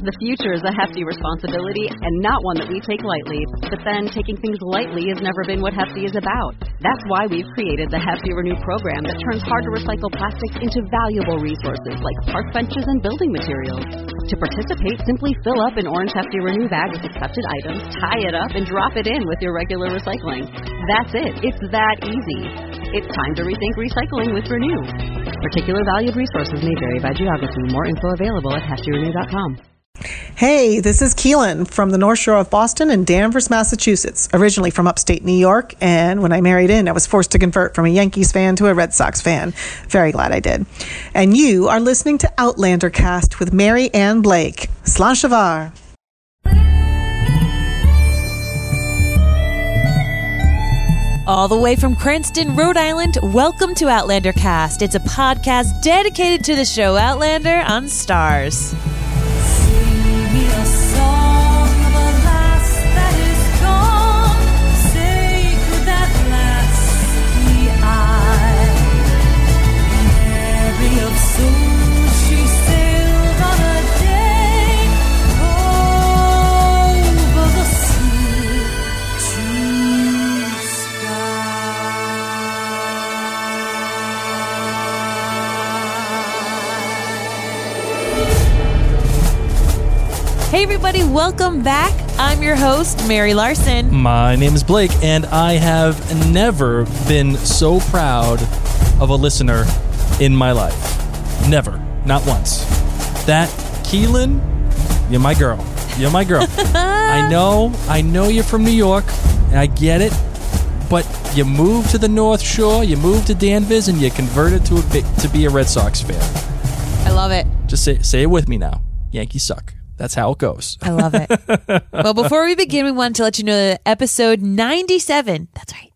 The future is a hefty responsibility and not one that we take lightly. But then taking things lightly has never been what Hefty is about. That's why we've created the Hefty Renew program that turns hard-to-recycle plastics into valuable resources like park benches and building materials. To participate, simply fill up an orange Hefty Renew bag with accepted items, tie it up, and drop it in with your regular recycling. That's it. It's that easy. It's time to rethink recycling with Renew. Particular valued resources may vary by geography. More info available at heftyrenew.com. Hey, this is Keelan from the North Shore of Boston and Danvers, Massachusetts, originally from upstate New York. And when I married in, I was forced to convert from a Yankees fan to a Red Sox fan. Very glad I did. And you are listening to Outlander Cast with Mary Ann Blake. Slanchavar. All the way from Cranston, Rhode Island, welcome to Outlander Cast. It's a podcast dedicated to the show Outlander on Stars. Hey everybody, welcome back. I'm your host, Mary Larson. My name is Blake, and I have never been so proud of a listener in my life. Never. Not once. That, Keelan, you're my girl. You're my girl. I know you're from New York, and I get it, but you moved to the North Shore, you moved to Danvers, and you converted to be a Red Sox fan. I love it. Just say it with me now. Yankees suck. That's how it goes. I love it. Well, before we begin, we wanted to let you know that episode 97, that's right,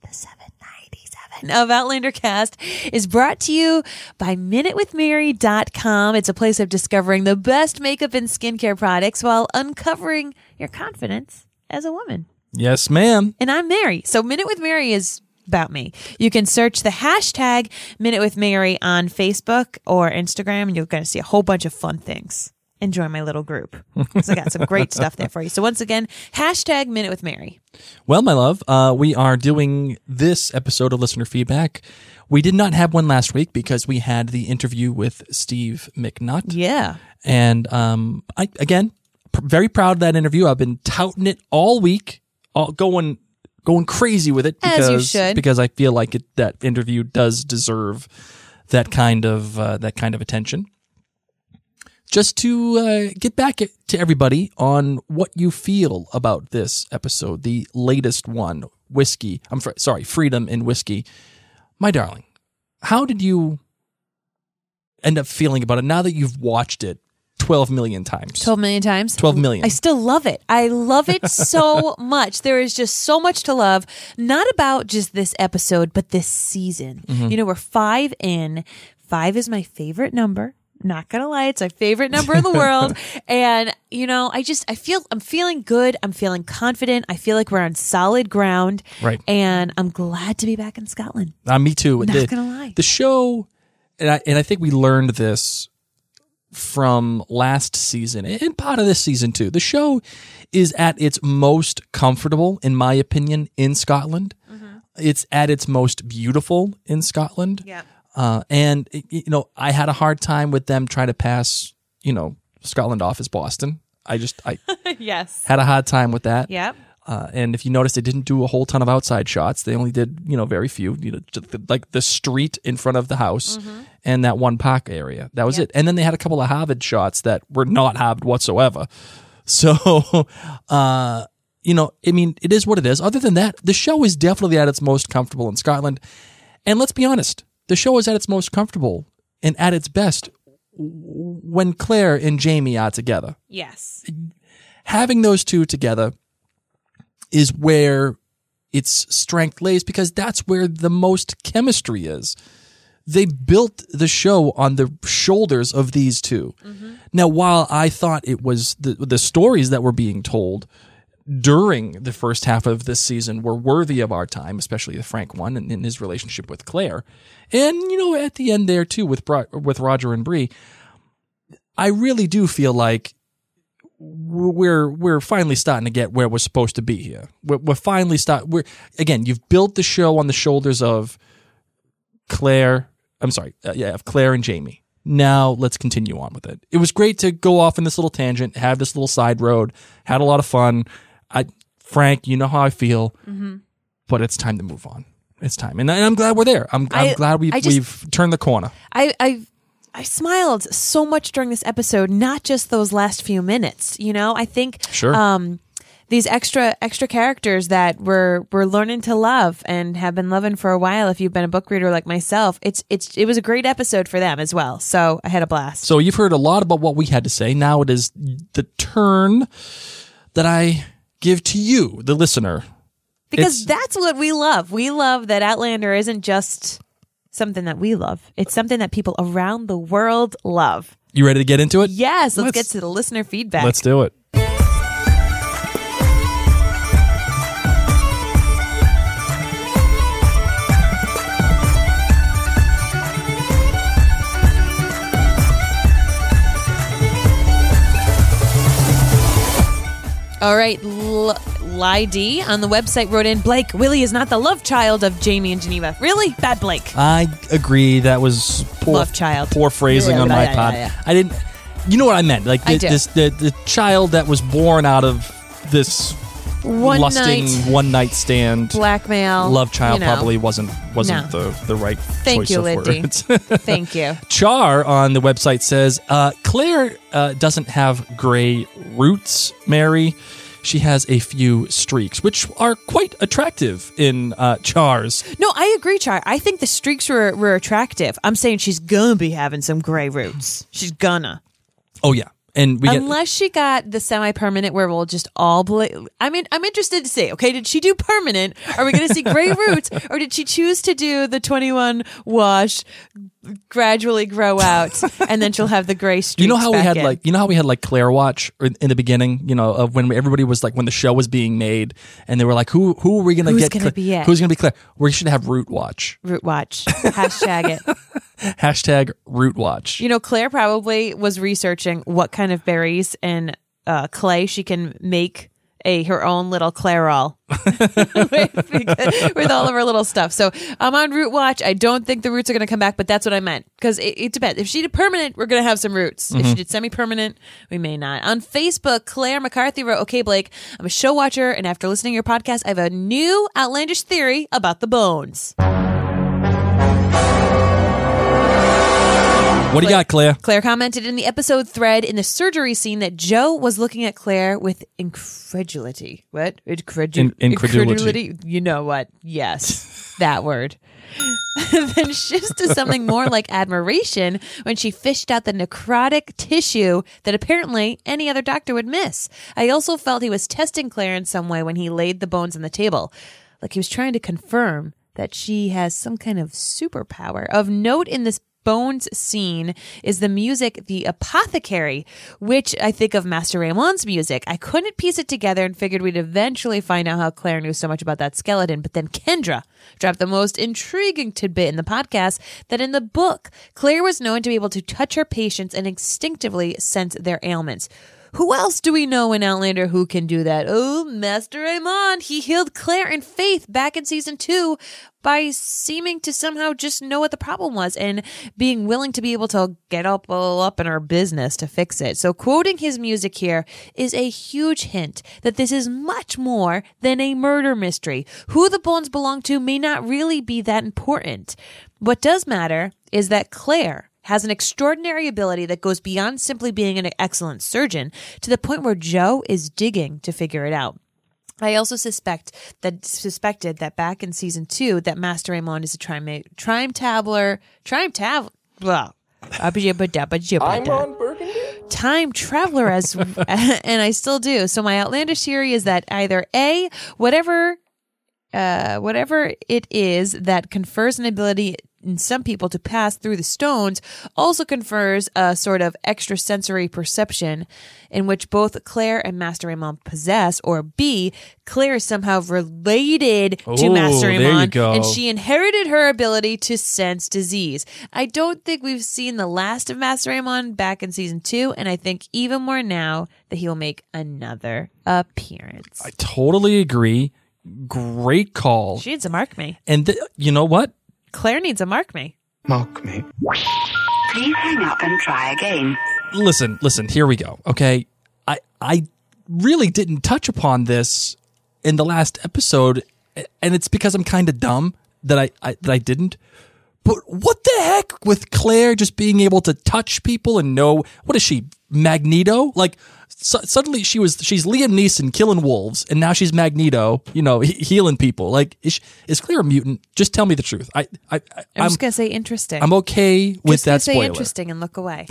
97 of Outlander Cast is brought to you by MinuteWithMary.com. It's a place of discovering the best makeup and skincare products while uncovering your confidence as a woman. Yes, ma'am. And I'm Mary. So Minute with Mary is about me. You can search the hashtag Minute with Mary on Facebook or Instagram, and you're going to see a whole bunch of fun things. Enjoy my little group. So I got some great stuff there for you. So once again, hashtag Minute with Mary. Well, my love, we are doing this episode of Listener Feedback. We did not have one last week because we had the interview with Steve McNutt. Yeah. And very proud of that interview. I've been touting it all week, going crazy with it because, as you should. Because I feel like that interview does deserve that kind of attention. Just to get back to everybody on what you feel about this episode, the latest one, Freedom in Whiskey. My darling, how did you end up feeling about it now that you've watched it 12 million times? 12 million times? 12 million. I still love it. I love it so much. There is just so much to love, not about just this episode, but this season. Mm-hmm. You know, we're 5 in. 5 is my favorite number. Not gonna lie, it's my favorite number in the world. And, you know, I'm feeling good. I'm feeling confident. I feel like we're on solid ground. Right. And I'm glad to be back in Scotland. Me too. Not gonna lie. The show, and I think we learned this from last season and part of this season too. The show is at its most comfortable, in my opinion, in Scotland. Mm-hmm. It's at its most beautiful in Scotland. Yeah. And, you know, I had a hard time with them trying to pass, you know, Scotland off as Boston. I yes. had a hard time with that. Yep. And if you notice, they didn't do a whole ton of outside shots. They only did, you know, very few, you know, like the street in front of the house and that one park area. That was it. And then they had a couple of Harvard shots that were not Harvard whatsoever. So, you know, I mean, it is what it is. Other than that, the show is definitely at its most comfortable in Scotland. And let's be honest. The show is at its most comfortable and at its best when Claire and Jamie are together. Yes. Having those two together is where its strength lays because that's where the most chemistry is. They built the show on the shoulders of these two. Mm-hmm. Now, while I thought it was the stories that were being told during the first half of this season were worthy of our time, especially the Frank one and in his relationship with Claire. And, you know, at the end there too with Roger and Bree, I really do feel like we're finally starting to get where we're supposed to be here. We're finally again, you've built the show on the shoulders of Claire. I'm sorry, of Claire and Jamie. Now let's continue on with it. It was great to go off in this little tangent, have this little side road, had a lot of fun. Frank, you know how I feel, but it's time to move on. It's time, and I'm glad we're there. I'm glad we've turned the corner. I smiled so much during this episode, not just those last few minutes. You know, I think these extra characters that we're learning to love and have been loving for a while. If you've been a book reader like myself, it was a great episode for them as well. So I had a blast. So you've heard a lot about what we had to say. Now it is the turn that I give to you, the listener. Because that's what we love. We love that Outlander isn't just something that we love. It's something that people around the world love. You ready to get into it? Yes, let's get to the listener feedback. Let's do it. All right, Lydie on the website wrote in, Blake, Willie is not the love child of Jamie and Geneva. Really? Bad Blake. I agree. That was love child. Poor phrasing on my part. I didn't. You know what I meant? Like the child that was born out of this one night stand blackmail. Love child probably wasn't the right choice of words. Thank you. Char on the website says Claire doesn't have gray roots, Mary. She has a few streaks, which are quite attractive in Char's. No, I agree, Char. I think the streaks were attractive. I'm saying she's gonna be having some gray roots. She's gonna. Oh, yeah. And unless she got the semi-permanent where we'll just all I mean, I'm interested to see, okay, did she do permanent? Are we going to see gray roots? Or did she choose to do the 21 wash, gradually grow out, and then she'll have the gray streaks? You know how we had Claire Watch in the beginning, of when everybody was like, when the show was being made, and they were like, who are we going to get? Who's going to be Claire? We should have Root Watch. Root Watch. Hashtag it. Hashtag Root Watch. Claire probably was researching what kind of berries and clay she can make her own little Clairol with all of her little stuff. So I'm on Root Watch. I don't think the roots are going to come back, but that's what I meant. Because it depends. If she did permanent, we're going to have some roots. If she did semi-permanent, we may not. On Facebook, Claire McCarthy wrote, okay, Blake, I'm a show watcher, and after listening to your podcast, I have a new outlandish theory about the bones. What do you got, Claire? Claire commented in the episode thread in the surgery scene that Joe was looking at Claire with incredulity. What? Incredulity? You know what? Yes, that word. Then shifts to something more like admiration when she fished out the necrotic tissue that apparently any other doctor would miss. I also felt he was testing Claire in some way when he laid the bones on the table. Like he was trying to confirm that she has some kind of superpower. Of note in this Bones scene is the music, The Apothecary, which I think of Master Ramon's music. I couldn't piece it together and figured we'd eventually find out how Claire knew so much about that skeleton. But then Kendra dropped the most intriguing tidbit in the podcast that in the book, Claire was known to be able to touch her patients and instinctively sense their ailments. Who else do we know in Outlander who can do that? Oh, Master Ramon. He healed Claire and Faith back in season 2 by seeming to somehow just know what the problem was and being willing to be able to get all up in our business to fix it. So quoting his music here is a huge hint that this is much more than a murder mystery. Who the bones belong to may not really be that important. What does matter is that Claire has an extraordinary ability that goes beyond simply being an excellent surgeon to the point where Joe is digging to figure it out. I also suspected that back in season 2 that Master Ramon is a time traveler as and I still do. So my outlandish theory is that either A, whatever it is that confers an ability in some people to pass through the stones also confers a sort of extrasensory perception in which both Claire and Master Raymond possess, or B, Claire is somehow related to Master there you Raymond, go. and she inherited her ability to sense disease. I don't think we've seen the last of Master Raymond back in season 2, and I think even more now that he will make another appearance. I totally agree. Great call. She needs to mark me. And you know what? Claire needs a mark me. Mark me. Please hang up and try again. Listen, here we go. Okay. I really didn't touch upon this in the last episode, and it's because I'm kind of dumb that I didn't. But what the heck with Claire just being able to touch people and know, what is she, Magneto? Like, suddenly she's Liam Neeson killing wolves, and now she's Magneto, healing people. Like, is Claire a mutant? Just tell me the truth. I'm just going to say interesting. I'm okay with that spoiler. Say interesting and look away.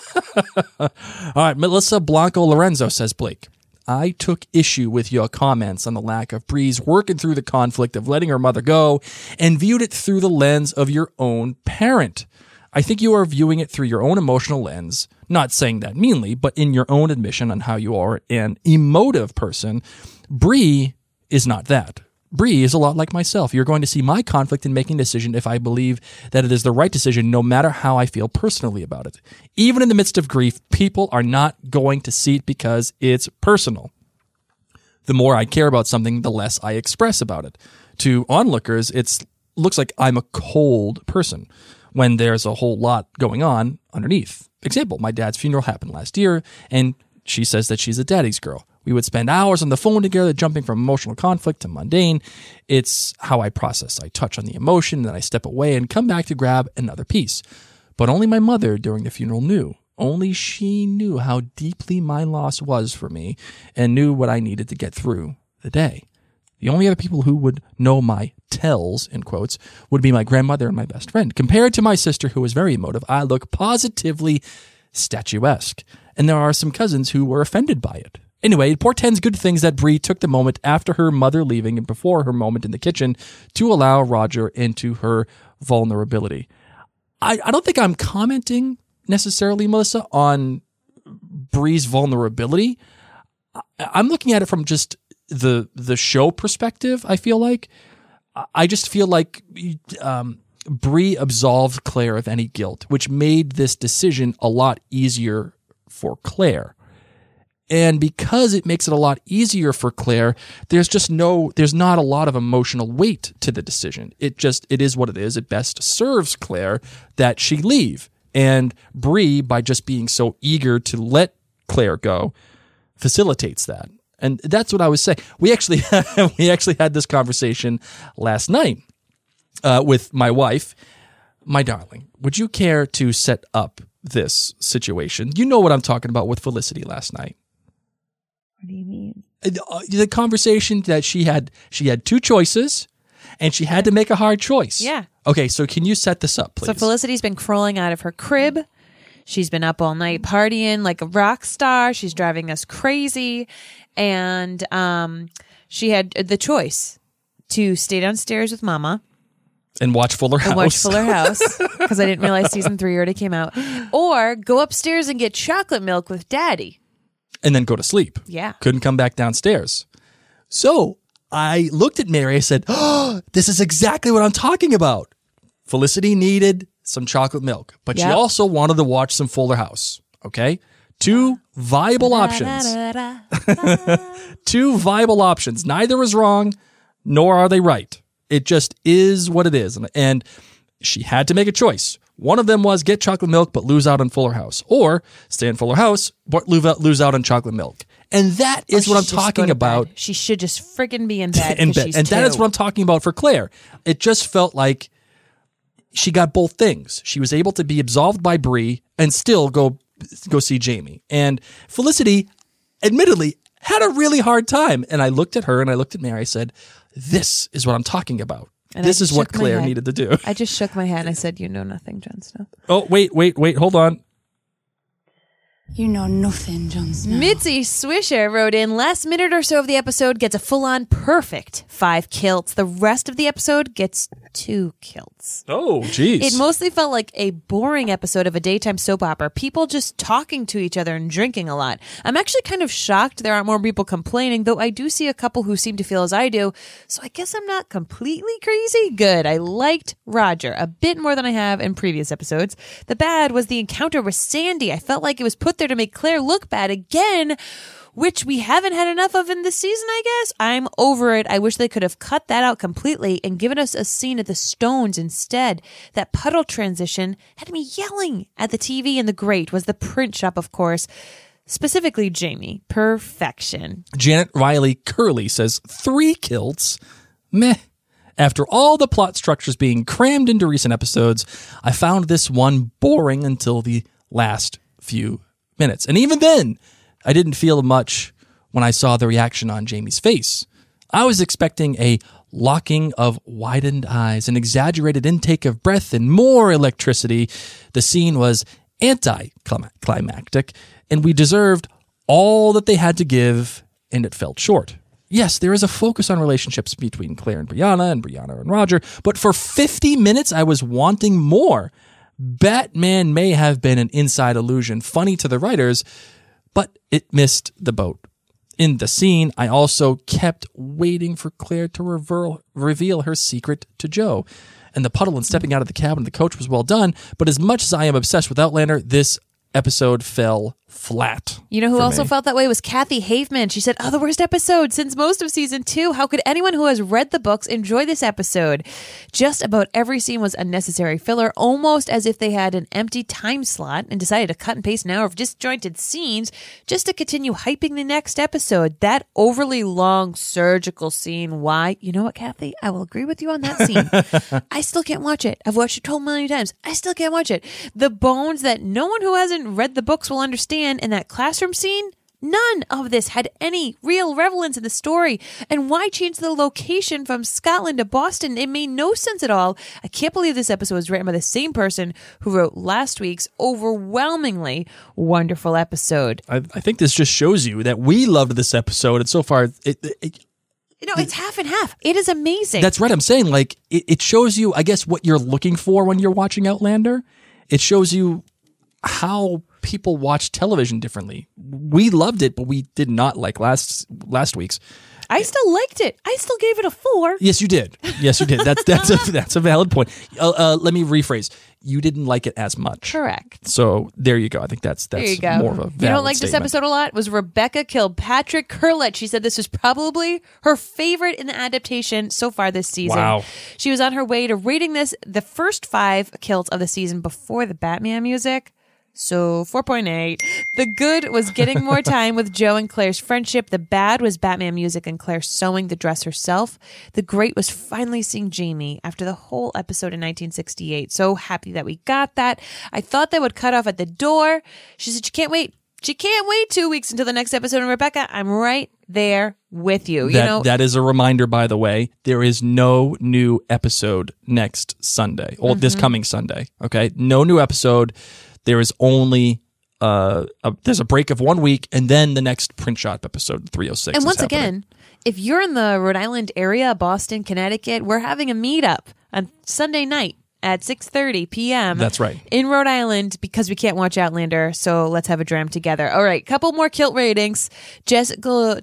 All right, Melissa Blanco Lorenzo says, Blake, I took issue with your comments on the lack of Bree's working through the conflict of letting her mother go and viewed it through the lens of your own parent. I think you are viewing it through your own emotional lens, not saying that meanly, but in your own admission on how you are an emotive person. Bree is not that. Bree is a lot like myself. You're going to see my conflict in making a decision if I believe that it is the right decision, no matter how I feel personally about it. Even in the midst of grief, people are not going to see it because it's personal. The more I care about something, the less I express about it. To onlookers, it looks like I'm a cold person when there's a whole lot going on underneath. Example, my dad's funeral happened last year, and she says that she's a daddy's girl. We would spend hours on the phone together, jumping from emotional conflict to mundane. It's how I process. I touch on the emotion, then I step away and come back to grab another piece. But only my mother during the funeral knew. Only she knew how deeply my loss was for me and knew what I needed to get through the day. The only other people who would know my tells, in quotes, would be my grandmother and my best friend. Compared to my sister, who was very emotive, I look positively statuesque. And there are some cousins who were offended by it. Anyway, it portends good things that Bree took the moment after her mother leaving and before her moment in the kitchen to allow Roger into her vulnerability. I don't think I'm commenting necessarily, Melissa, on Bree's vulnerability. I'm looking at it from just the show perspective, I feel like. I just feel like Bree absolved Claire of any guilt, which made this decision a lot easier for Claire. And because it makes it a lot easier for Claire, there's not a lot of emotional weight to the decision. It is what it is. It best serves Claire that she leave. And Bree, by just being so eager to let Claire go, facilitates that. And that's what I was saying. We actually had this conversation last night with my wife. My darling, would you care to set up this situation? You know what I'm talking about with Felicity last night. What do you mean? The conversation that she had two choices, and she had to make a hard choice. Yeah. Okay, so can you set this up, please? So Felicity's been crawling out of her crib. She's been up all night partying like a rock star. She's driving us crazy. And she had the choice to stay downstairs with Mama. And watch Fuller House. Because I didn't realize season 3 already came out. Or go upstairs and get chocolate milk with Daddy. And then go to sleep. Yeah. Couldn't come back downstairs. So I looked at Mary. I said, oh, this is exactly what I'm talking about. Felicity needed some chocolate milk, but she also wanted to watch some Fuller House. Okay? Two viable options. Two viable options. Neither is wrong, nor are they right. It just is what it is. And she had to make a choice. One of them was get chocolate milk but lose out on Fuller House, or stay in Fuller House but lose out on chocolate milk. And that is what I'm talking about. She should just freaking be in bed. And that is what I'm talking about for Claire. It just felt like she got both things. She was able to be absolved by Bree and still go see Jamie. And Felicity, admittedly, had a really hard time. And I looked at her and I looked at Mary. I said, this is what I'm talking about. And this is what Claire needed to do. I just shook my head and I said, you know nothing, Jon Snow. Oh, wait, hold on. You know nothing, Jon Snow. Mitzi Swisher wrote in, last minute or so of the episode gets a full-on perfect 5 kills. The rest of the episode gets 2 kilts. Oh, geez. It mostly felt like a boring episode of a daytime soap opera. People just talking to each other and drinking a lot. I'm actually kind of shocked there aren't more people complaining, though I do see a couple who seem to feel as I do. So I guess I'm not completely crazy. Good. I liked Roger a bit more than I have in previous episodes. The bad was the encounter with Sandy. I felt like it was put there to make Claire look bad again, which we haven't had enough of in this season, I guess. I'm over it. I wish they could have cut that out completely and given us a scene at the Stones instead. That puddle transition had me yelling at the TV, and the great was the print shop, of course. Specifically, Jamie. Perfection. Janet Riley Curley says 3 kilts. Meh. After all the plot structures being crammed into recent episodes, I found this one boring until the last few minutes. And even then, I didn't feel much when I saw the reaction on Jamie's face. I was expecting a locking of widened eyes, an exaggerated intake of breath, and more electricity. The scene was anticlimactic, and we deserved all that they had to give, and it felt short. Yes, there is a focus on relationships between Claire and Brianna and Roger, but for 50 minutes I was wanting more. Batman may have been an inside illusion, funny to the writers, but it missed the boat. In the scene, I also kept waiting for Claire to reveal her secret to Joe. And the puddle and stepping out of the cabin of the coach was well done, but as much as I am obsessed with Outlander, this episode fell flat. You know who also felt that way was Kathy Haveman. She said, the worst episode since most of season 2. How could anyone who has read the books enjoy this episode? Just about every scene was unnecessary filler, almost as if they had an empty time slot and decided to cut and paste an hour of disjointed scenes just to continue hyping the next episode. That overly long surgical scene, why? You know what, Kathy? I will agree with you on that scene. I still can't watch it. I've watched it 12 million times. I still can't watch it. The bones that no one who hasn't read the books will understand in that classroom scene, none of this had any real relevance in the story. And why change the location from Scotland to Boston? It made no sense at all. I can't believe this episode was written by the same person who wrote last week's overwhelmingly wonderful episode. I think this just shows you that we loved this episode, and so far it's half and half. It is amazing. That's right. I'm saying, like, it shows you, I guess, what you're looking for when you're watching Outlander. It shows you how people watch television differently. We loved it, but we did not like last week's. I still liked it. I still gave it a 4. Yes, you did. That's a valid point. Let me rephrase. You didn't like it as much. Correct. So there you go. I think that's there you go. More of a valid You don't like statement. this episode a lot? Was Rebecca Kilpatrick Curlett. She said this was probably her favorite in the adaptation so far this season. Wow. She was on her way to rating this the first 5 kilts of the season before the Batman music. So 4.8. The good was getting more time with Joe and Claire's friendship. The bad was Batman music and Claire sewing the dress herself. The great was finally seeing Jamie after the whole episode in 1968. So happy that we got that. I thought they would cut off at the door. She said she can't wait. She can't wait 2 weeks until the next episode. And Rebecca, I'm right there with you. That is a reminder, by the way. There is no new episode next Sunday, or this coming Sunday. Okay, no new episode. There is only there's a break of 1 week, and then the next print shop episode, 306. And once again, if you're in the Rhode Island area, Boston, Connecticut, we're having a meetup on Sunday night at 6:30 p.m. That's right. In Rhode Island, because we can't watch Outlander, so let's have a dram together. All right, couple more kilt ratings. Jessica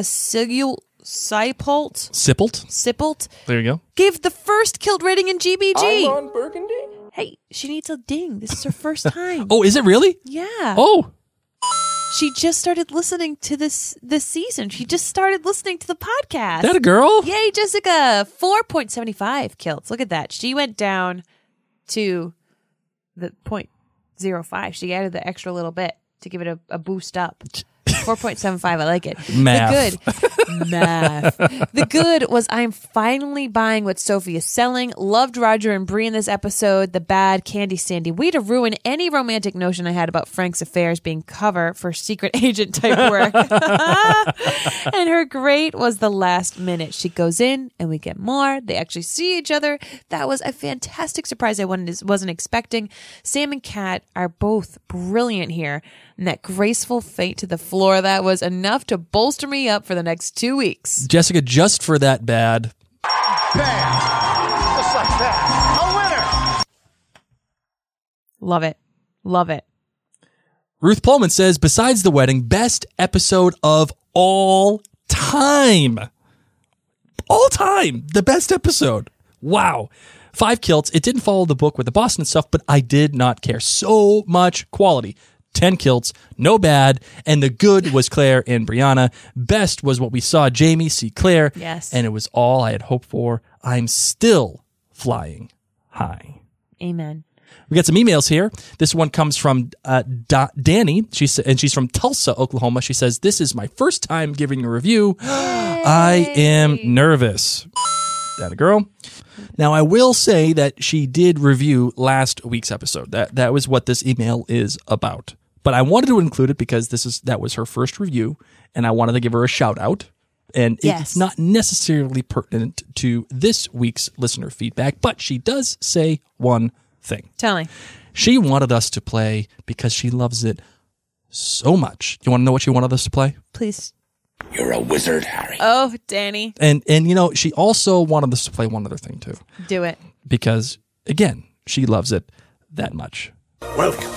Sippolt. There you go. Gave the first kilt rating in GBG. I'm on Burgundy. Hey, she needs a ding. This is her first time. Oh, is it really? Yeah. Oh. She just started listening to this season. She just started listening to the podcast. That a girl? Yay, Jessica. 4.75 kilts. Look at that. She went down to the 0.05. She added the extra little bit to give it a boost up. 4.75. I like it. Math. The good was I'm finally buying what Sophie is selling. Loved Roger and Bree in this episode. The bad, Candy Sandy. Way to ruin any romantic notion I had about Frank's affairs being cover for secret agent type work. And her great was the last minute. She goes in and we get more. They actually see each other. That was a fantastic surprise I wasn't expecting. Sam and Kat are both brilliant here. And that graceful feint to the floor, that was enough to bolster me up for the next 2 weeks. Jessica, just for that bad. Bam! Just like that. Love it. Love it. Ruth Pullman says, besides the wedding, best episode of all time. All time. The best episode. Wow. 5 kilts. It didn't follow the book with the Boston stuff, but I did not care. So much quality. 10 kilts. No bad. And the good was Claire and Brianna. Best was what we saw Jamie see Claire. Yes. And it was all I had hoped for. I'm still flying high. Amen. We got some emails here. This one comes from Danny. She's from Tulsa, Oklahoma. She says, this is my first time giving a review. I am nervous. That a girl. Now, I will say that she did review last week's episode. That was what this email is about. But I wanted to include it because that was her first review, and I wanted to give her a shout out. And it's not necessarily pertinent to this week's listener feedback, but she does say one thing. Tell me. She wanted us to play because she loves it so much. You want to know what she wanted us to play? Please. You're a wizard, Harry. Oh, Danny. And she also wanted us to play one other thing too. Do it. Because again, she loves it that much. Welcome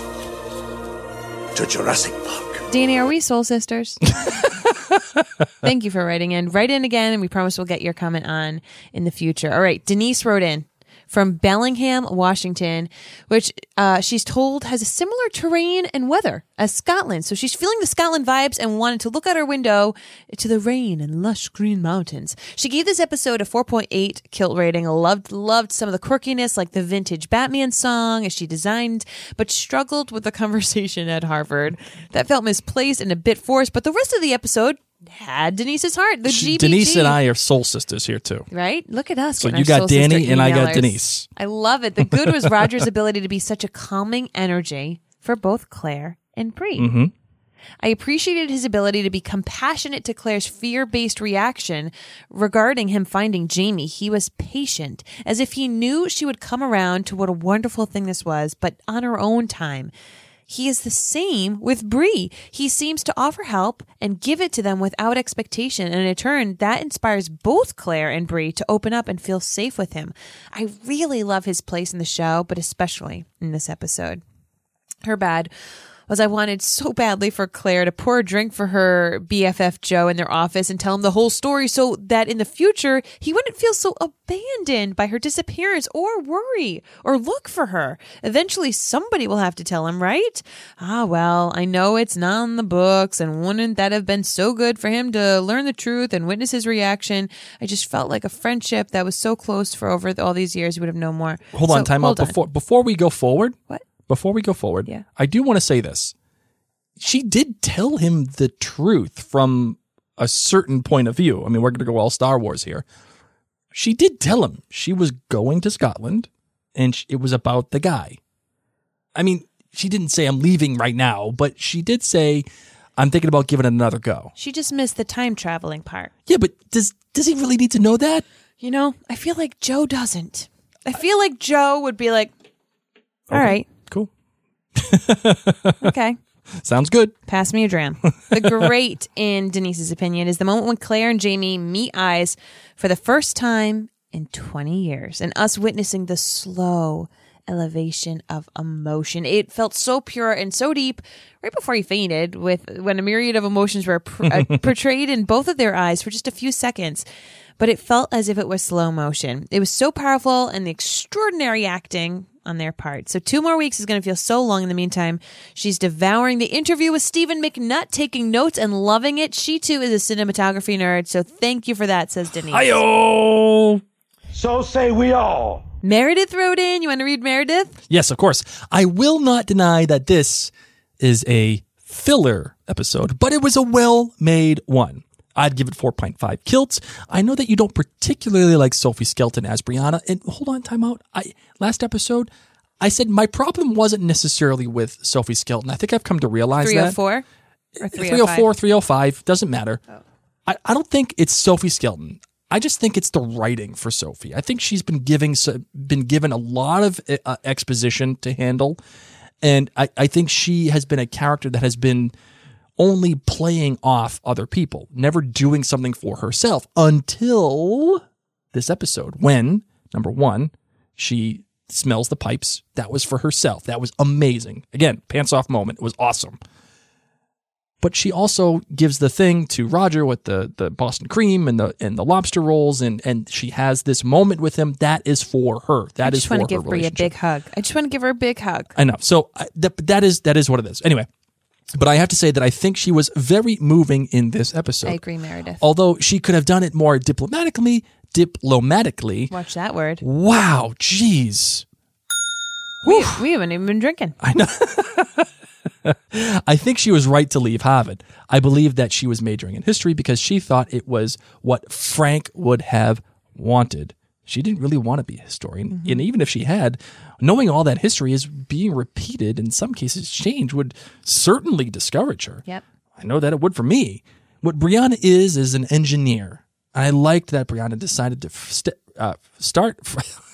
to Jurassic Park. Danny, are we soul sisters? Thank you for writing in. Write in again, and we promise we'll get your comment on in the future. All right, Denise wrote in from Bellingham, Washington, which she's told has a similar terrain and weather as Scotland. So she's feeling the Scotland vibes and wanted to look out her window to the rain and lush green mountains. She gave this episode a 4.8 kilt rating. Loved some of the quirkiness, like the vintage Batman song as she designed, but struggled with the conversation at Harvard. That felt misplaced and a bit forced, but the rest of the episode had Denise's heart. The GBG. Denise and I are soul sisters here too. Right? Look at us. So you got Danny and I got Denise. I love it. The good was Roger's ability to be such a calming energy for both Claire and Bree. Mm-hmm. I appreciated his ability to be compassionate to Claire's fear-based reaction regarding him finding Jamie. He was patient, as if he knew she would come around to what a wonderful thing this was, but on her own time. He is the same with Bree. He seems to offer help and give it to them without expectation. And in turn, that inspires both Claire and Bree to open up and feel safe with him. I really love his place in the show, but especially in this episode. Her bad was I wanted so badly for Claire to pour a drink for her BFF Joe in their office and tell him the whole story so that in the future he wouldn't feel so abandoned by her disappearance or worry or look for her. Eventually somebody will have to tell him, right? Well, I know it's not in the books, and wouldn't that have been so good for him to learn the truth and witness his reaction? I just felt like a friendship that was so close for over all these years, we would have known more. Hold on, time out. Before we go forward. What? Before we go forward, yeah. I do want to say this. She did tell him the truth from a certain point of view. I mean, we're going to go all Star Wars here. She did tell him she was going to Scotland, and it was about the guy. I mean, she didn't say, I'm leaving right now, but she did say, I'm thinking about giving it another go. She just missed the time traveling part. Yeah, but does he really need to know that? You know, I feel like Joe doesn't. I feel like Joe would be like, all right. Cool. Okay. Sounds good. Pass me a dram. The great, in Denise's opinion, is the moment when Claire and Jamie meet eyes for the first time in 20 years and us witnessing the slow elevation of emotion. It felt so pure and so deep right before he fainted when a myriad of emotions were portrayed in both of their eyes for just a few seconds. But it felt as if it was slow motion. It was so powerful, and the extraordinary acting on their part. So 2 more weeks is going to feel so long. In the meantime, she's devouring the interview with Stephen McNutt, taking notes and loving it. She too is a cinematography nerd. So thank you for that, says Denise. Hi-yo! So say we all. Meredith wrote in. You want to read Meredith? Yes, of course. I will not deny that this is a filler episode, but it was a well-made one. I'd give it 4.5 kilts. I know that you don't particularly like Sophie Skelton as Brianna. And hold on, time out. Last episode, I said my problem wasn't necessarily with Sophie Skelton. I think I've come to realize 304 that. or 305? 304, 305, doesn't matter. Oh. I don't think it's Sophie Skelton. I just think it's the writing for Sophie. I think she's been given a lot of exposition to handle. And I think she has been a character that has been only playing off other people, never doing something for herself until this episode when, number one, she smells the pipes. That was for herself. That was amazing. Again, pants off moment. It was awesome. But she also gives the thing to Roger with the Boston cream and the lobster rolls, and she has this moment with him that is for her. That is for her relationship. I just want to give Brie a big hug. I just want to give her a big hug. I know. So that is what it is. Anyway, but I have to say that I think she was very moving in this episode. I agree, Meredith. Although she could have done it more diplomatically. Watch that word. Wow, jeez. We haven't even been drinking. I know. I think she was right to leave Harvard. I believe that she was majoring in history because she thought it was what Frank would have wanted. She didn't really want to be a historian. And even if she had, knowing all that history is being repeated, in some cases changed, would certainly discourage her. Yep. I know that it would for me. What Brianna is an engineer. I liked that Brianna decided to start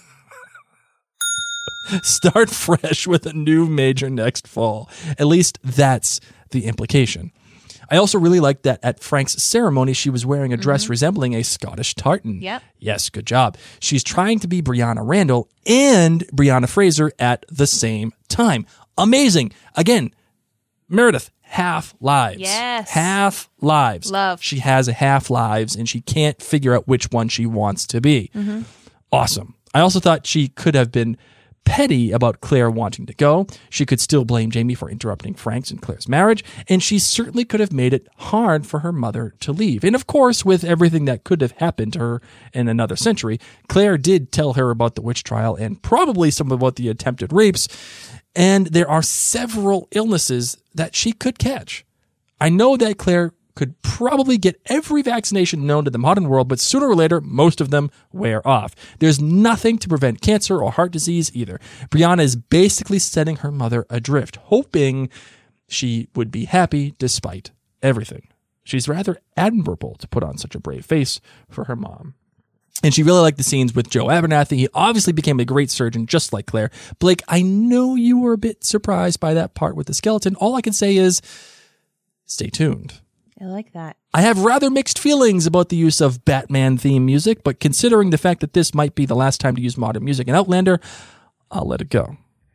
fresh with a new major next fall. At least that's the implication. I also really liked that at Frank's ceremony, she was wearing a dress resembling a Scottish tartan. Yep. Yes, good job. She's trying to be Brianna Randall and Brianna Fraser at the same time. Amazing. Again, Meredith, half lives. Yes. Half lives. Love. She has a half lives and she can't figure out which one she wants to be. Awesome. I also thought she could have been petty about Claire wanting to go. She could still blame Jamie for interrupting Frank's and Claire's marriage, and she certainly could have made it hard for her mother to leave. And of course, with everything that could have happened to her in another century, Claire did tell her about the witch trial and probably some about the attempted rapes, and there are several illnesses that she could catch. I know that Claire could probably get every vaccination known to the modern world, but sooner or later, most of them wear off. There's nothing to prevent cancer or heart disease either. Brianna is basically setting her mother adrift, hoping she would be happy despite everything. She's rather admirable to put on such a brave face for her mom. And she really liked the scenes with Joe Abernathy. He obviously became a great surgeon, just like Claire. Blake, I know you were a bit surprised by that part with the skeleton. All I can say is stay tuned. I like that. I have rather mixed feelings about the use of Batman theme music, but considering the fact that this might be the last time to use modern music in Outlander, I'll let it go.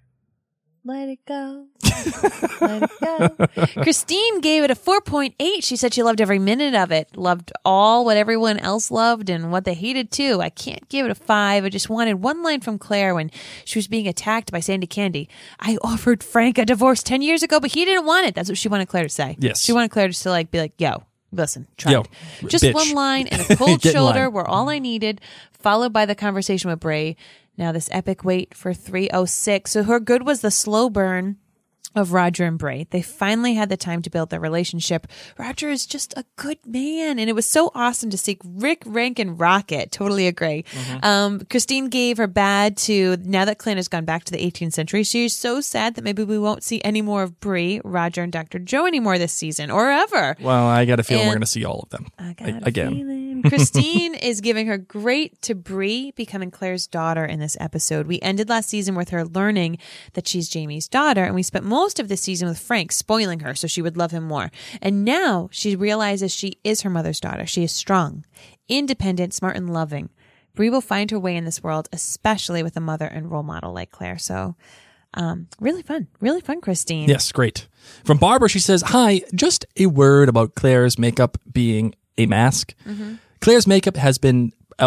Let it go. Let it go. Christine gave it a 4.8. She said she loved every minute of it. Loved what everyone else loved and what they hated too. I can't give it a 5. I just wanted one line from Claire when she was being attacked by Sandy Candy. I offered Frank a divorce 10 years ago, but he didn't want it. That's what she wanted Claire to say. Yes. She wanted Claire to be like, yo, listen, try Yo, it. Just bitch. one line and a cold Get in shoulder line. were all I needed, followed by the conversation with Bray. Now this epic wait for 306. So her good was the slow burn of Roger and Bray. They finally had the time to build their relationship. Roger is just a good man, and it was so awesome to see Rick, Rank, and Rocket. Totally agree. Christine gave her bad to, now that Clint has gone back to the 18th century, she's so sad that maybe we won't see any more of Brie, Roger, and Dr. Joe anymore this season, or ever. Well, I got a feeling we're going to see all of them I got again. a feeling. Christine is giving her great to Brie, becoming Claire's daughter in this episode. We ended last season with her learning that she's Jamie's daughter, and we spent most of this season with Frank spoiling her so she would love him more. And now she realizes she is her mother's daughter. She is strong, independent, smart, and loving. Brie will find her way in this world, especially with a mother and role model like Claire. So really fun, Christine. Yes, great. From Barbara, she says, hi, just a word about Claire's makeup being a mask. Claire's makeup has been oh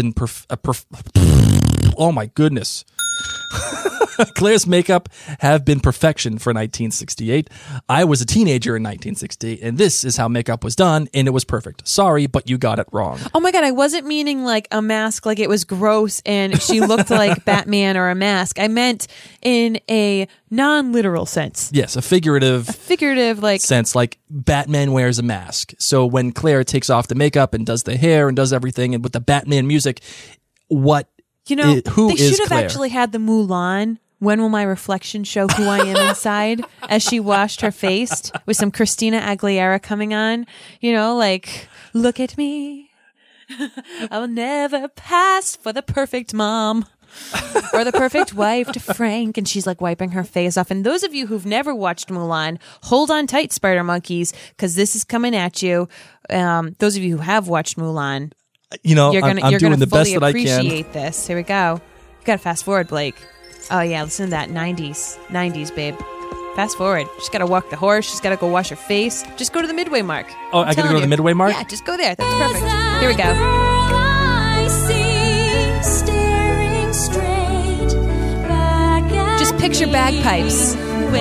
my goodness. Claire's makeup have been perfection for 1968. I was a teenager in 1968, and this is how makeup was done, and it was perfect. Sorry, but you got it wrong. Oh my God, I wasn't meaning like a mask, like it was gross and she looked like Batman or a mask. I meant in a non-literal sense. Yes, a figurative Like sense, like Batman wears a mask. So when Claire takes off the makeup and does the hair and does everything, and with the Batman music, who they is should have Claire? actually had the Mulan. When will my reflection show who I am inside? As she washed her face with some Christina Aguilera coming on, like, look at me. I will never pass for the perfect mom or the perfect wife to Frank. And she's like wiping her face off. And those of you who've never watched Mulan, hold on tight, Spider Monkeys, because this is coming at you. Those of you who have watched Mulan, I'm doing the best that I can. Appreciate this. Here we go. You got to fast forward, Blake. Oh, yeah, listen to that. 90s, babe. Fast forward. She's got to walk the horse. She's got to go wash her face. Just go to the Midway Mark. Oh, I got to go to the Midway Mark? Yeah, just go there. That's perfect. Here we go. Just picture bagpipes.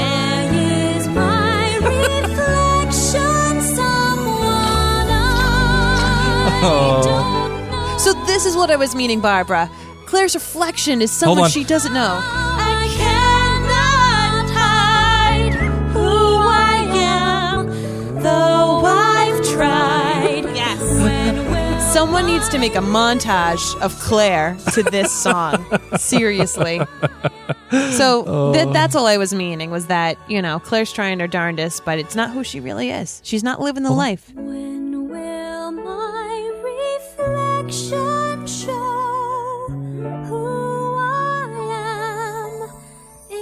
Oh. So this is what I was meaning, Barbara. Claire's reflection is someone she doesn't know. I cannot hide who I am, though I've tried. Yes. Someone needs to make a montage of Claire to this song. Seriously. So that's all I was meaning, was that, Claire's trying her darndest, but it's not who she really is. She's not living the life. When will my reflection show who I am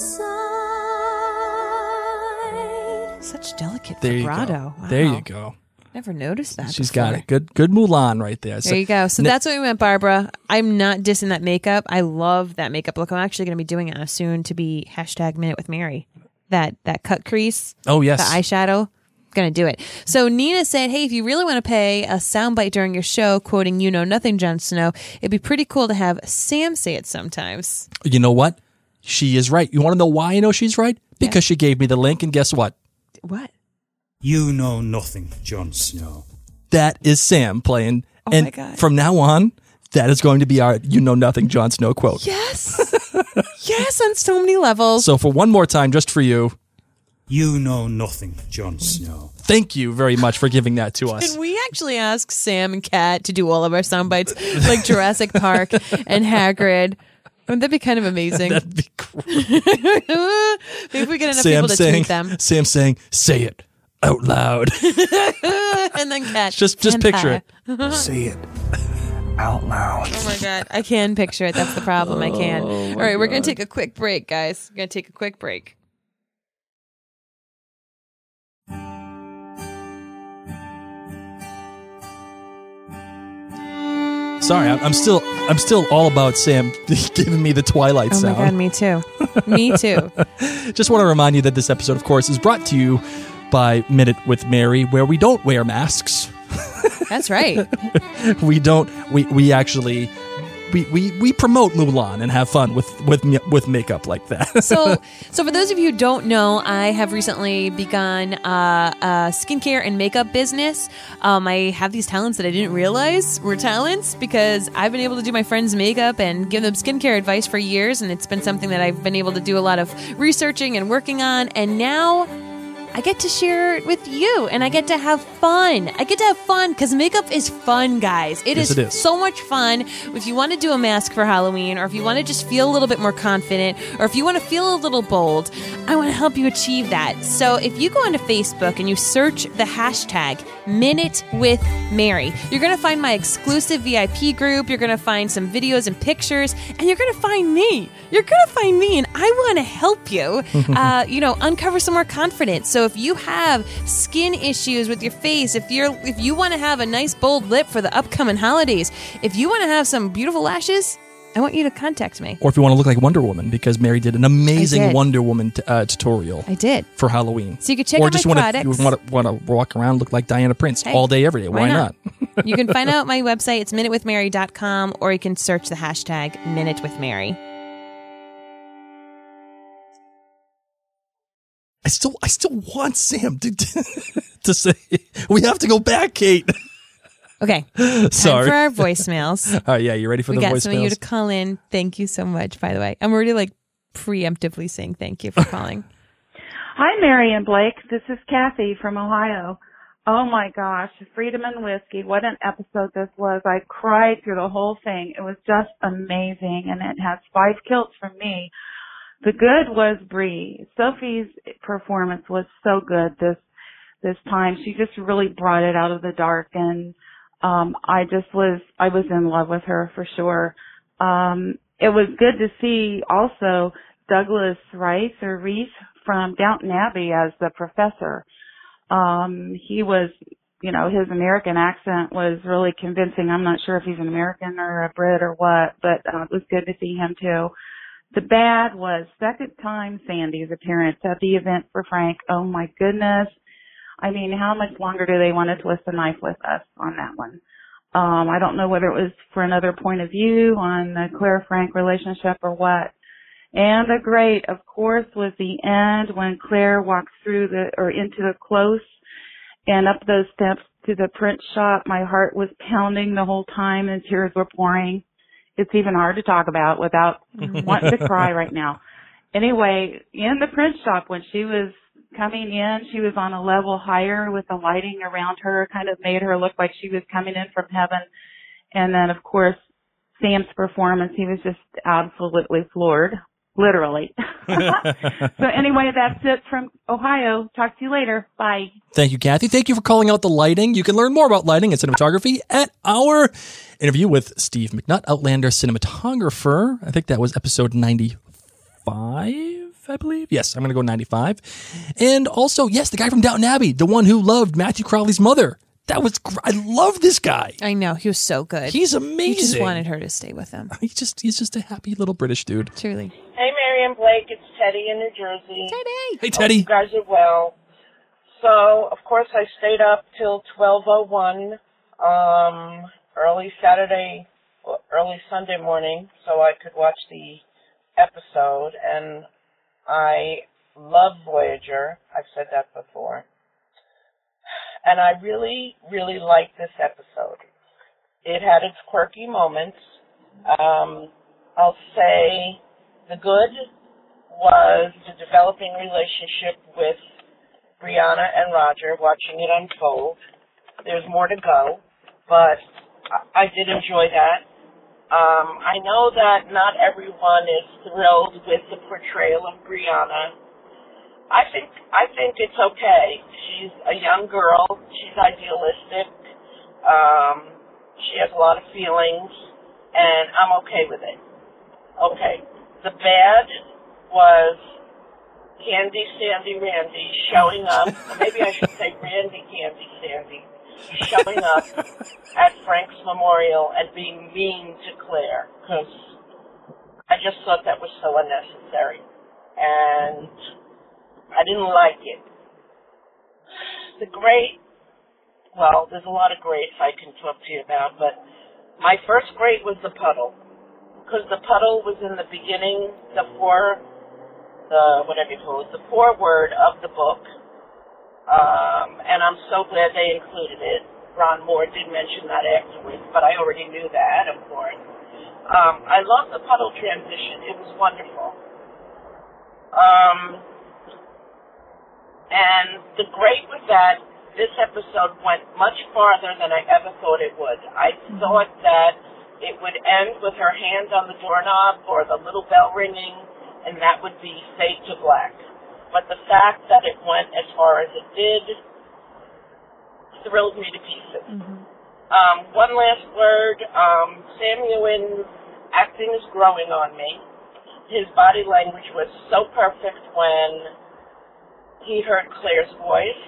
inside? Such delicate vibrato. Wow. There you go. Never noticed that. She's before. got it. Good Mulan right there. There you go. So that's what we meant, Barbara. I'm not dissing that makeup. I love that makeup look. I'm actually going to be doing it on a soon to be #Minute with Mary. That cut crease. Oh, yes. The eyeshadow. Going to do it. So Nina said, hey, if you really want to pay a soundbite during your show quoting "You Know Nothing, Jon Snow," it'd be pretty cool to have Sam say it sometimes. You know what? She is right. You want to know why I know she's right? Because she gave me the link, and guess what? What? You know nothing, Jon Snow. That is Sam playing. Oh, and my God. From now on, that is going to be our "You Know Nothing, Jon Snow" quote. Yes. Yes, on so many levels. So for one more time, just for you. You know nothing, Jon Snow. Thank you very much for giving that to us. Can we actually ask Sam and Kat to do all of our sound bites like Jurassic Park and Hagrid? Wouldn't that be kind of amazing? That'd be great. Maybe if we get enough people to tweet them. Sam saying, "Say it out loud." And then Kat. Just picture it. Say it out loud. Oh my God. I can picture it. That's the problem. I can. All right. We're going to take a quick break, guys. We're going to take a quick break. Sorry, I'm still all about Sam giving me the Twilight sound. Oh my God, me too. Me too. Just want to remind you that this episode, of course, is brought to you by Minute with Mary, where we don't wear masks. That's right. We don't. We actually we promote Mulan and have fun with makeup like that. So for those of you who don't know, I have recently begun a skincare and makeup business. I have these talents that I didn't realize were talents because I've been able to do my friends' makeup and give them skincare advice for years, and it's been something that I've been able to do a lot of researching and working on, and now I get to share it with you, and I get to have fun. I get to have fun because makeup is fun, guys. It is so much fun. If you want to do a mask for Halloween, or if you want to just feel a little bit more confident, or if you want to feel a little bold, I want to help you achieve that. So if you go onto Facebook and you search the hashtag Minute with Mary, you're going to find my exclusive VIP group. You're going to find some videos and pictures, and you're going to find me. You're going to find me, and I want to help you, uncover some more confidence. So if you have skin issues with your face, if you want to have a nice bold lip for the upcoming holidays, if you want to have some beautiful lashes, I want you to contact me. Or if you want to look like Wonder Woman, because Mary did an amazing Wonder Woman tutorial. I did. For Halloween. So you can check out my products. Or just want to walk around look like Diana Prince all day, every day. Why not? You can find out my website. It's minutewithmary.com, or you can search the hashtag Minute with Mary. I still want Sam to say, we have to go back, Kate. Okay. Sorry. Time for our voicemails. All right, yeah, you ready for the voicemails? We got some of you to call in. Thank you so much, by the way. I'm already preemptively saying thank you for calling. Hi, Mary and Blake. This is Kathy from Ohio. Oh my gosh, Freedom and Whiskey. What an episode this was. I cried through the whole thing. It was just amazing, and it has 5 kills from me. The good was Bree. Sophie's performance was so good this time. She just really brought it out of the dark, and I was in love with her for sure. It was good to see also Douglas Rice from Downton Abbey as the professor. He was, his American accent was really convincing. I'm not sure if he's an American or a Brit or what, but it was good to see him too. The bad was second time Sandy's appearance at the event for Frank. Oh my goodness. I mean, how much longer do they want to twist the knife with us on that one? I don't know whether it was for another point of view on the Claire-Frank relationship or what. And the great, of course, was the end when Claire walks through into the close and up those steps to the print shop. My heart was pounding the whole time and tears were pouring. It's even hard to talk about without wanting to cry right now. Anyway, in the print shop, when she was coming in, she was on a level higher with the lighting around her, kind of made her look like she was coming in from heaven. And then, of course, Sam's performance, he was just absolutely floored, literally. So anyway, that's it from Ohio. Talk to you later. Bye. Thank you, Kathy. Thank you for calling out the lighting. You can learn more about lighting and cinematography at our interview with Steve McNutt, Outlander cinematographer. I think that was episode 95. I believe. Yes, I'm going to go 95. And also, yes, the guy from Downton Abbey, the one who loved Matthew Crowley's mother. I love this guy. I know. He was so good. He's amazing. He just wanted her to stay with him. He's just a happy little British dude. Truly. Hey, Mary and Blake. It's Teddy in New Jersey. Teddy. Hey, Teddy. Hope you guys are well. So, of course, I stayed up till 12:01 early Sunday morning so I could watch the episode, and I love Voyager. I've said that before. And I really, really liked this episode. It had its quirky moments. I'll say the good was the developing relationship with Brianna and Roger, watching it unfold. There's more to go, but I did enjoy that. I know that not everyone is thrilled with the portrayal of Brianna. I think it's okay. She's a young girl. She's idealistic. She has a lot of feelings, and I'm okay with it. Okay. The bad was Candy, Sandy, Randy showing up. Maybe I should say Randy, Candy, Sandy. Showing up at Frank's memorial and being mean to Claire, because I just thought that was so unnecessary, and I didn't like it. The great, well, there's a lot of greats I can talk to you about, but my first great was the puddle, because the puddle was in the beginning, the foreword of the book. And I'm so glad they included it. Ron Moore did mention that afterwards, but I already knew that, of course. I love the puddle transition. It was wonderful. And the great was that this episode went much farther than I ever thought it would. I thought that it would end with her hand on the doorknob or the little bell ringing, and that would be fade to black. But the fact that it went as far as it did thrilled me to pieces. One last word. Sam Ewan's acting is growing on me. His body language was so perfect when he heard Claire's voice.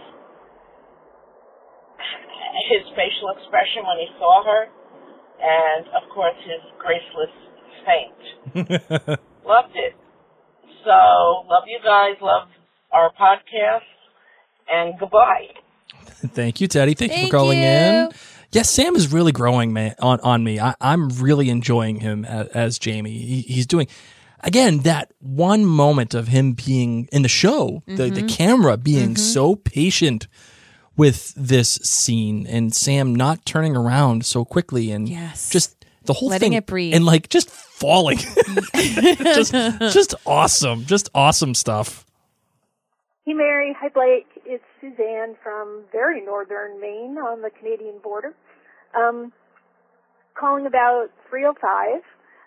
His facial expression when he saw her. And, of course, his graceless faint. Loved it. So, love you guys, love our podcast, and goodbye. Thank you, Teddy. Thank you for calling in. Yes, Sam is really growing on me. I'm really enjoying him as Jamie. He's doing, again, that one moment of him being in the show, the camera being so patient with this scene, and Sam not turning around so quickly, and just the whole letting thing, it breathe, and like just falling, just awesome stuff. Hey Mary, hi Blake. It's Suzanne from very northern Maine on the Canadian border. Calling about 305.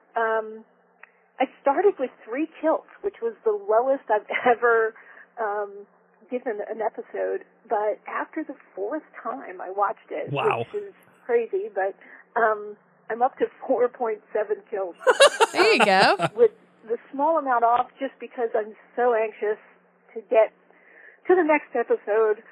I started with 3 kills, which was the lowest I've ever given an episode. But after the 4th time I watched it, which is crazy, but I'm up to 4.7 kills. There you go. With the small amount off, just because I'm so anxious to get to the next episode.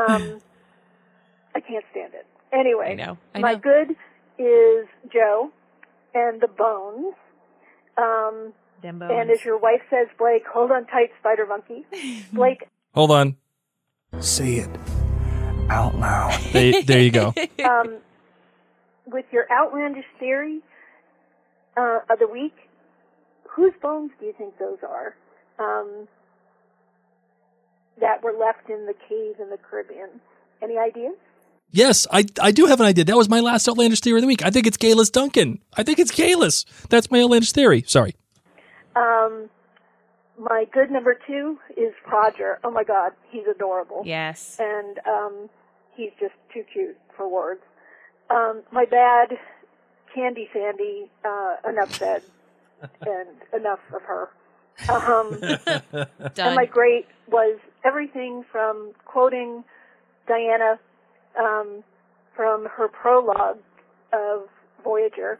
I can't stand it. Anyway, I know. My good is Joe and the Bones. Them And bones. as your wife says, Blake, hold on tight, Spider Monkey. Blake, Hold on. Say it out loud. There you go. with your outlandish theory of the week, whose bones do you think those are that were left in the cave in the Caribbean? Any ideas? Yes, I do have an idea. That was my last outlandish theory of the week. I think it's Kalis Duncan. I think it's Kalis. That's my outlandish theory. Sorry. My good number 2 is Roger. Oh my God, he's adorable. Yes. And he's just too cute for words. My bad, Candy Sandy, enough said, and enough of her. And my great was everything from quoting Diana from her prologue of Voyager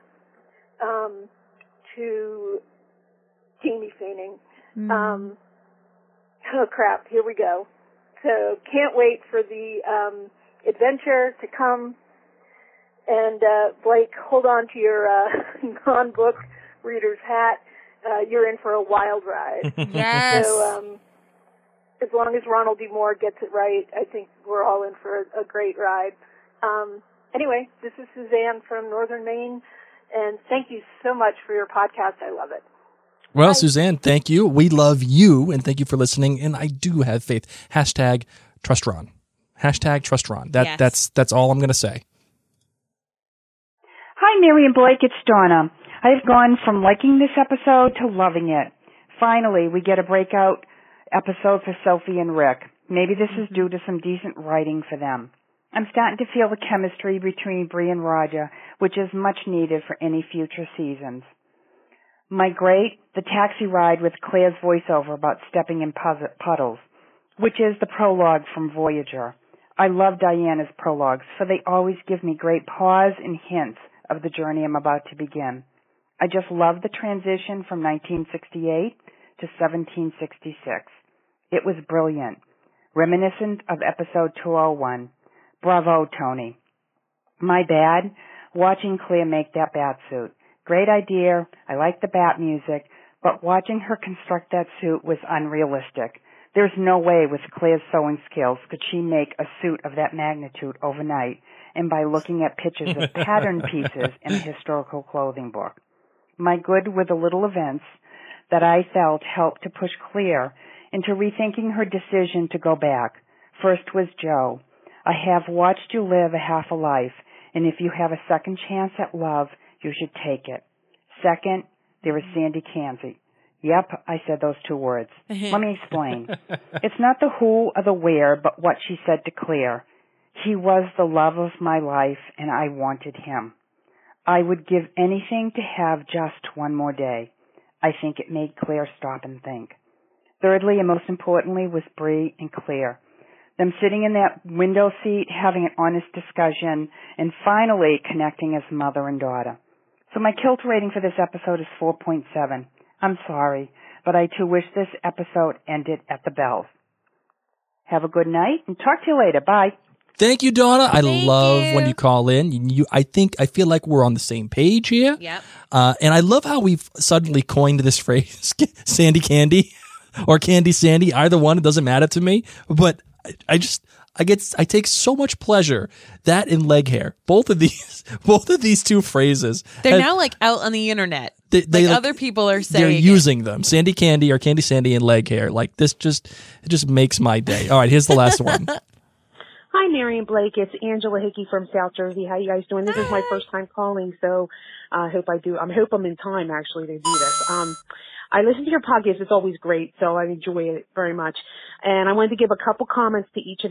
to Jamie fainting. Oh crap, here we go. So can't wait for the adventure to come. And Blake, hold on to your non-book reader's hat. You're in for a wild ride. Yes. So as long as Ronald D. Moore gets it right, I think we're all in for a great ride. Anyway, this is Suzanne from Northern Maine, and thank you so much for your podcast. I love it. Well, Suzanne, thank you. We love you, and thank you for listening. And I do have faith. Hashtag trust Ron. Hashtag trust Ron. That's all I'm going to say. Hi, Mary and Blake. It's Donna. I've gone from liking this episode to loving it. Finally, we get a breakout episode for Sophie and Rick. Maybe this is due to some decent writing for them. I'm starting to feel the chemistry between Bree and Roger, which is much needed for any future seasons. My great, the taxi ride with Claire's voiceover about stepping in puddles, which is the prologue from Voyager. I love Diana's prologues, for they always give me great pause and hints of the journey I'm about to begin. I just love the transition from 1968 to 1766. It was brilliant, reminiscent of episode 201. Bravo, Tony. My bad, watching Claire make that bat suit. Great idea. I like the bat music, but watching her construct that suit was unrealistic. There's no way with Claire's sewing skills could she make a suit of that magnitude overnight and by looking at pictures of pattern pieces in a historical clothing book. My good were the little events that I felt helped to push Claire into rethinking her decision to go back. First was Joe. I have watched you live a half a life, and if you have a second chance at love, you should take it. Second, there is Sandy Kansi. Yep, I said those 2 words. Let me explain. It's not the who or the where, but what she said to Claire. He was the love of my life, and I wanted him. I would give anything to have just one more day. I think it made Claire stop and think. Thirdly, and most importantly, was Bree and Claire. Them sitting in that window seat, having an honest discussion, and finally connecting as mother and daughter. So my Kilt rating for this episode is 4.7. I'm sorry, but I too wish this episode ended at the bells. Have a good night, and talk to you later. Bye. Thank you, Donna. I love when you call in. I feel like we're on the same page here. Yep. And I love how we've suddenly coined this phrase, Sandy Candy or Candy Sandy. Either one, it doesn't matter to me. But I take so much pleasure that in leg hair. Both of these 2 phrases. They're now like out on the internet. They other people are saying they're using them. Sandy Candy or Candy Sandy and leg hair. Like this it just makes my day. All right, here's the last one. Hi, Mary and Blake. It's Angela Hickey from South Jersey. How you guys doing? This is my first time calling, so I hope I'm in time actually to do this. I listen to your podcast. It's always great, so I enjoy it very much. And I wanted to give a couple comments to each of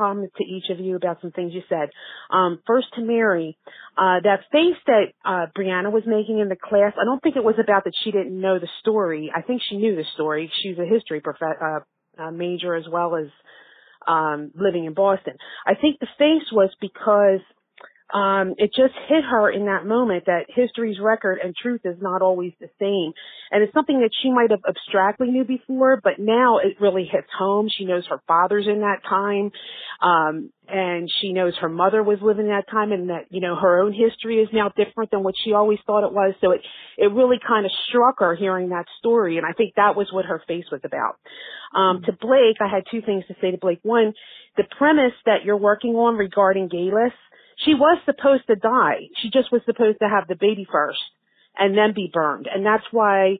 you about some things you said. First to Mary, that face that Brianna was making in the class, I don't think it was about that she didn't know the story. I think she knew the story. She's a history major as well as living in Boston. I think the face was because it just hit her in that moment that history's record and truth is not always the same. And it's something that she might have abstractly knew before, but now it really hits home. She knows her father's in that time, and she knows her mother was living that time, and that, her own history is now different than what she always thought it was. So it really kind of struck her hearing that story, and I think that was what her face was about. To Blake, I had two things to say to Blake. One, the premise that you're working on regarding Galis, she was supposed to die. She just was supposed to have the baby first and then be burned. And that's why,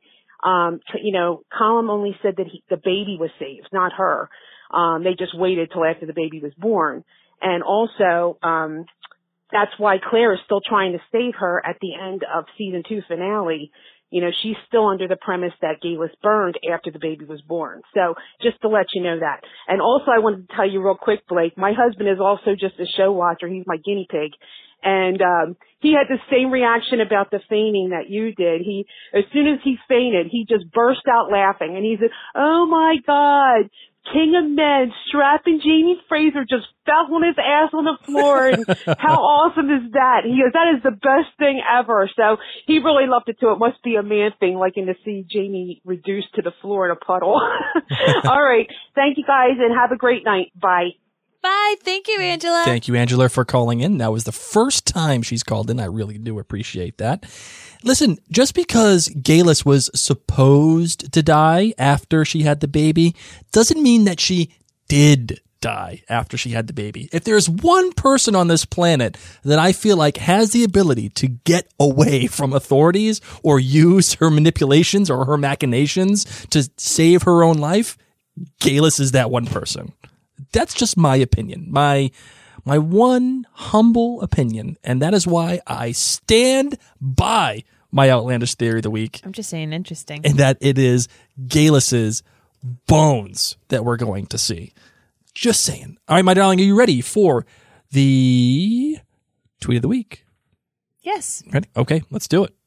Colm only said that the baby was saved, not her. They just waited till after the baby was born. And also, that's why Claire is still trying to save her at the end of season 2 finale. She's still under the premise that Galis burned after the baby was born. So just to let you know that. And also I wanted to tell you real quick, Blake, my husband is also just a show watcher. He's my guinea pig. And he had the same reaction about the fainting that you did. As soon as he fainted, he just burst out laughing. And he said, "Oh my God, King of Men, strapping Jamie Fraser just fell on his ass on the floor, and how awesome is that?" He goes, "That is the best thing ever." So he really loved it too. It must be a man thing, liking to see Jamie reduced to the floor in a puddle. All right. Thank you guys, and have a great night. Bye. Bye. Thank you, Angela. Thank you, Angela, for calling in. That was the first time she's called in. I really do appreciate that. Listen, just because Galis was supposed to die after she had the baby doesn't mean that she did die after she had the baby. If there's one person on this planet that I feel like has the ability to get away from authorities or use her manipulations or her machinations to save her own life, Galis is that one person. That's just my opinion. My one humble opinion, and that is why I stand by my outlandish theory of the week. I'm just saying interesting. And that it is Galis's bones that we're going to see. Just saying. All right, my darling, are you ready for the tweet of the week? Yes. Ready? Okay, let's do it.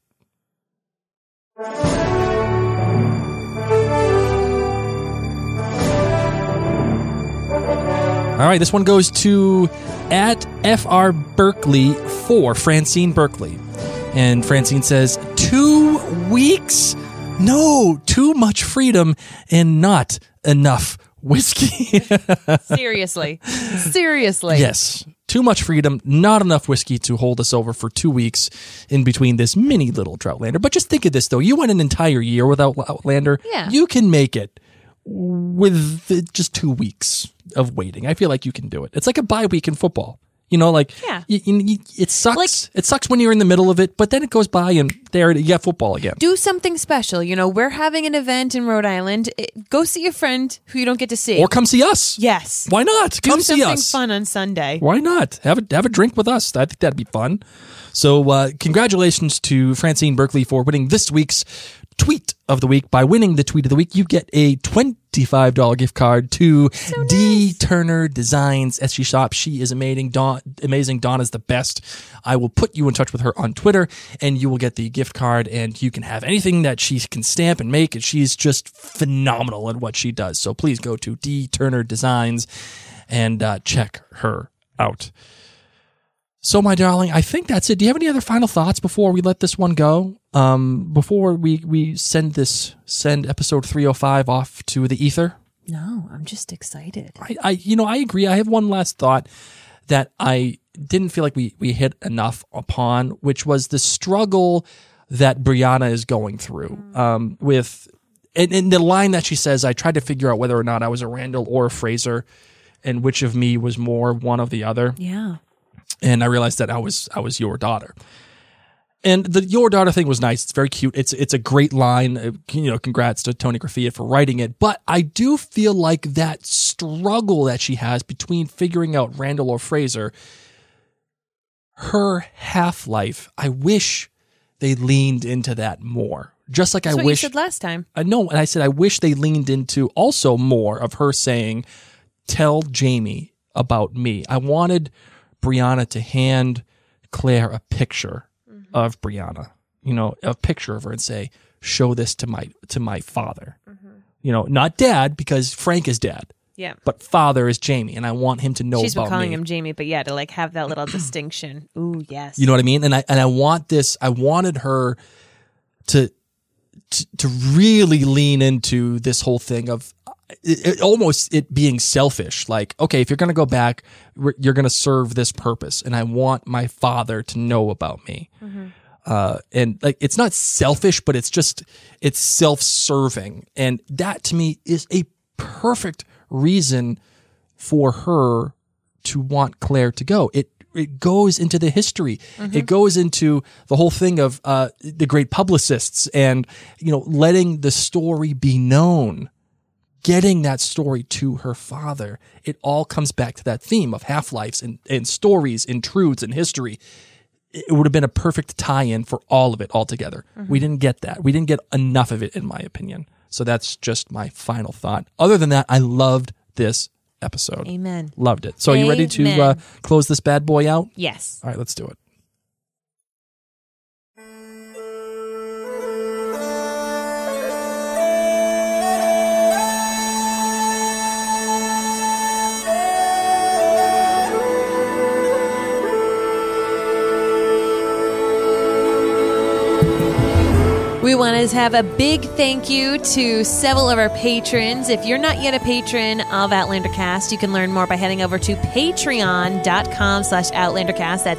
All right, this one goes to at FR Berkeley for Francine Berkeley. And Francine says, 2 weeks? No, too much freedom and not enough whiskey. Seriously. Seriously. Yes. Too much freedom, not enough whiskey to hold us over for 2 weeks in between this mini little Troutlander. But just think of this, though. You went an entire year without Outlander. Yeah. You can make it with just 2 weeks of waiting. I feel like you can do it. It's like a bye week in football. It sucks. It sucks when you're in the middle of it, but then it goes by and there you got football again. Do something special. We're having an event in Rhode Island. Go see a friend who you don't get to see. Or come see us. Yes. Why not? Come see us. Do something fun on Sunday. Why not? Have a drink with us. I think that'd be fun. So congratulations to Francine Berkeley for winning this week's Tweet of the Week. By winning the Tweet of the Week, you get a $25 gift card to D. Turner Designs as she shops. She is amazing. Donna's the best. I will put you in touch with her on Twitter, and you will get the gift card, and you can have anything that she can stamp and make, and she's just phenomenal at what she does. So please go to D. Turner Designs and check her out. So, my darling, I think that's it. Do you have any other final thoughts before we let this one go? Before we send episode 305 off to the ether? No, I'm just excited. I agree. I have one last thought that I didn't feel like we hit enough upon, which was the struggle that Brianna is going through with, and the line that she says, I tried to figure out whether or not I was a Randall or a Fraser and which of me was more one of the other. Yeah. And I realized that I was your daughter. And the your daughter thing was nice. It's very cute. It's a great line. Congrats to Tony Graffia for writing it. But I do feel like that struggle that she has between figuring out Randall or Fraser, her half-life, I wish they leaned into that more. Just like That's I what wish. You said last time. No, and I said I wish they leaned into also more of her saying, tell Jamie about me. I wanted Brianna to hand Claire a picture of Brianna, a picture of her and say, show this to my father, not dad, because Frank is dad, Yeah. But father is Jamie, and I want him to know She's been about calling me. him Jamie, but yeah, to like have that little distinction. Ooh, yes. You know what I mean? And I want this. I wanted her to really lean into this whole thing of almost it being selfish. Like, okay, if you're going to go back, you're going to serve this purpose, and I want my father to know about me. And like, it's not selfish, but it's self-serving, and that to me is a perfect reason for her to want Claire to go. It goes into the history. It goes into the whole thing of the great publicists and, letting the story be known, getting that story to her father. It all comes back to that theme of half-lives and stories and truths and history. It would have been a perfect tie-in for all of it altogether. We didn't get that. We didn't get enough of it, in my opinion. So that's just my final thought. Other than that, I loved this episode. Amen. Loved it. So are you ready to close this bad boy out? Yes. All right, let's do it. We want to have a big thank you to several of our patrons. If you're not yet a patron of OutlanderCast, you can learn more by heading over to patreon.com/OutlanderCast. That's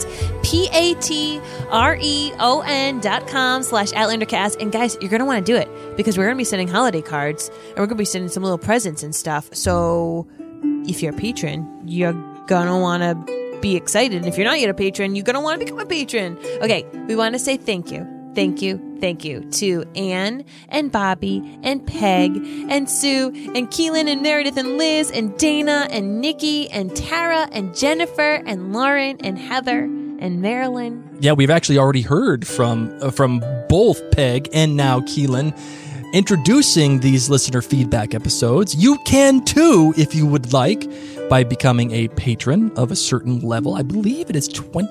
patreon.com/OutlanderCast. And guys, you're going to want to do it because we're going to be sending holiday cards and we're going to be sending some little presents and stuff. So if you're a patron, you're going to want to be excited. And if you're not yet a patron, you're going to want to become a patron. Okay, we want to say thank you. Thank you to Anne and Bobby and Peg and Sue and Keelan and Meredith and Liz and Dana and Nikki and Tara and Jennifer and Lauren and Heather and Marilyn. Yeah, we've actually already heard from both Peg and now Keelan introducing these listener feedback episodes. You can too, if you would like, by becoming a patron of a certain level. I believe it is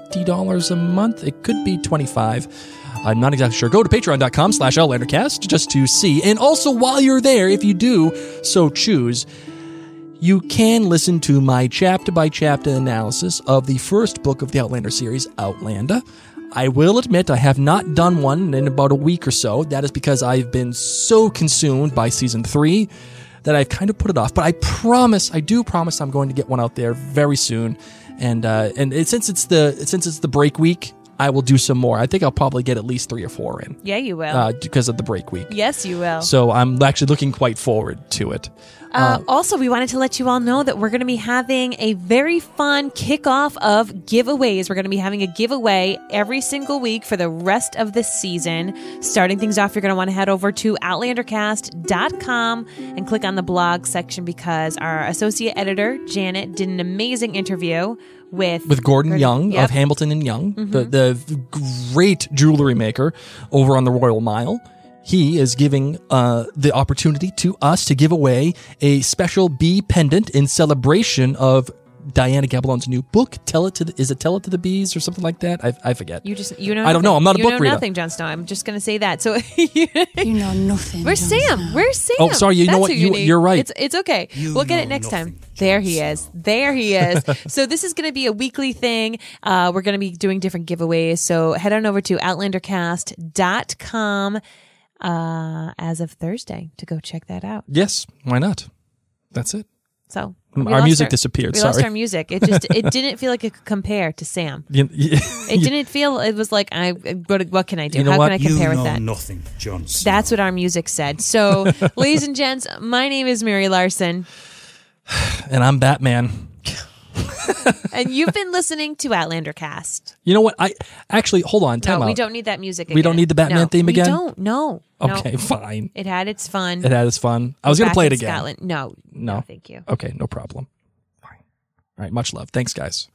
$20 a month. It could be $25. I'm not exactly sure. Go to patreon.com/OutlanderCast just to see. And also while you're there, if you do so choose, you can listen to my chapter-by-chapter analysis of the first book of the Outlander series, Outlander. I will admit I have not done one in about a week or so. That is because I've been so consumed by season 3 that I've kind of put it off. But I do promise I'm going to get one out there very soon. And since it's the break week, I will do some more. I think I'll probably get at least 3 or 4 in. Yeah, you will. Because of the break week. Yes, you will. So I'm actually looking quite forward to it. Also, we wanted to let you all know that we're going to be having a very fun kickoff of giveaways. We're going to be having a giveaway every single week for the rest of the season. Starting things off, you're going to want to head over to OutlanderCast.com and click on the blog section because our associate editor, Janet, did an amazing interview with Gordon Young of Hamilton and Young, the great jewelry maker over on the Royal Mile. He is giving the opportunity to us to give away a special bee pendant in celebration of Diana Gabaldon's new book. Tell it to the bees or something like that? I forget. I don't know. I'm not a book reader. You know nothing, Jon Snow. I'm just going to say that. So you know nothing. Where's Sam? Where's Sam? Oh, sorry. You know what? You're right. It's okay. We'll get it next time. There he is. So this is going to be a weekly thing. We're going to be doing different giveaways. So head on over to OutlanderCast.com as of Thursday to go check that out. Yes. Why not? That's it. So our music disappeared. We lost our music. It didn't feel like it could compare to Sam. It didn't feel. It was like what can I do? How can I compare with that? Nothing, Jon Snow. That's what our music said. So, ladies and gents, my name is Mary Larson, and I'm Batman. And you've been listening to OutlanderCast. You know what? Hold on. Time out. We don't need that music again. We don't need the Batman theme again? We don't. No. Okay, fine. It had its fun. I was going to play it again. Scotland. No, thank you. Okay, no problem. Fine. All right, much love. Thanks, guys.